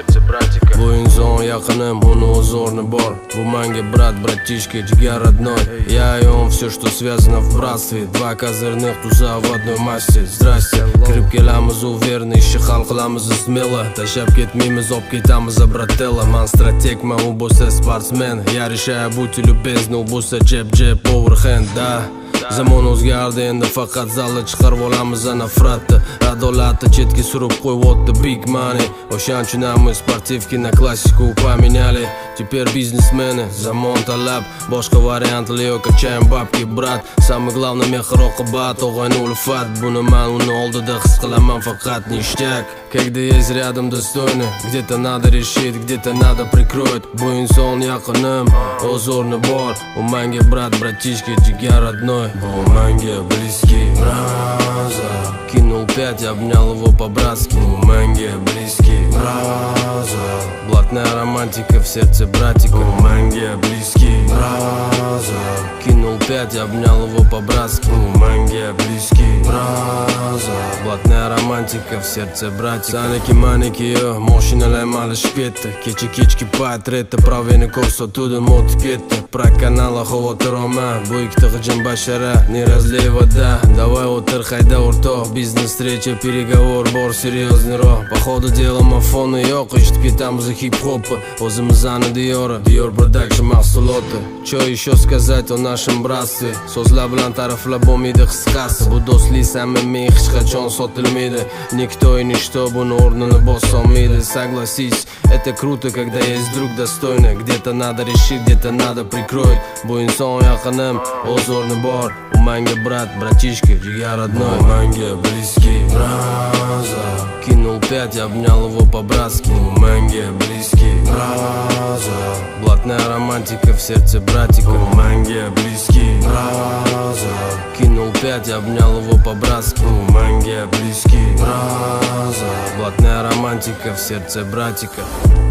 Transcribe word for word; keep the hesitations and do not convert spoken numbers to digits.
сердце братика. Bu inson yaqinim, uni o'z o'rni bor. Bu menga brat, bratишка, jigar родной. Я и он, все, что связано в братстве. Два козырных туза в одной массе. Здрасте, kirib kelamiz uverni, ishni hal qilamiz smelo. Tashlab ketmaymiz, olib ketamiz bratello. Man strategman, u bo'lsa sportsmen. Yarashaya будь любезны, u bo'lsa jeb-jeb overhand, da. Zamon o'zgardi, endi faqat zalda chiqarib olamiz nafratni. Adolatni chetga surib qo'yibdi big money. O'shaning uchun ham sportivki na klassiku поменяли. Теперь бизнесмены, zamon talab, boshqa variantlar yo'q, kachayim babki brat. Самый главный mehr oqibat, og'ayni ulfat. Buni man uni oldida his qilaman faqat ништяк. Когда есть рядом достойный, где-то надо решить, где-то надо прикроить. Bu inson yaqinim, o'z o'rni bor. U menga brat, bratишка, jigar родной. Bu menga близкий браза. Кинул пять, обнял его по-братски. Bu menga близкий браза. Блатная романтика в сердце братика. Bu menga близкий браза. Кинул пять, обнял его по-братски. Bu menga близкий браза. Блатная романтика в сердце братика. Saniki maniki yo, mashinalar malishib ketdi. Kecha kechki payt retta praveni ko'rsatuvdim, o'tib ketdi. Проkanala xavotir olma, bu ikkita g'ijim bashara не разлей вода. Давай o'tir hayda o'rtoq, biznes встреча, переговор bor, серьезныйroq. По ходу dela mafoni yo'q, eshitib ketamiz hip-hopni. O'zimizni diyori, Dior Production mahsuloti. Что еще сказать о нашем братстве? So'zlar bilan ta'riflab bo'lmaydi qisqasi. Bu do'stlik samimiy, hech qachon sotilmaydi. Никто и ничто buni o'rnini bosolmaydi. Согласись, это круто, когда есть друг достойный. Где-то надо решить, где-то надо прикроить. Bu inson yaqinim, o'z o'rni bor. U menga brat, bratишка, jigar родной. Bu menga близкий браза. Кинул пять, обнял его по-братски. Bu menga близкий браза. Блатная романтика в сердце братика. Bu menga близкий браза. Кинул пять, обнял его по-братски. Bu menga близкий браза. Блатная романтика в сердце братика.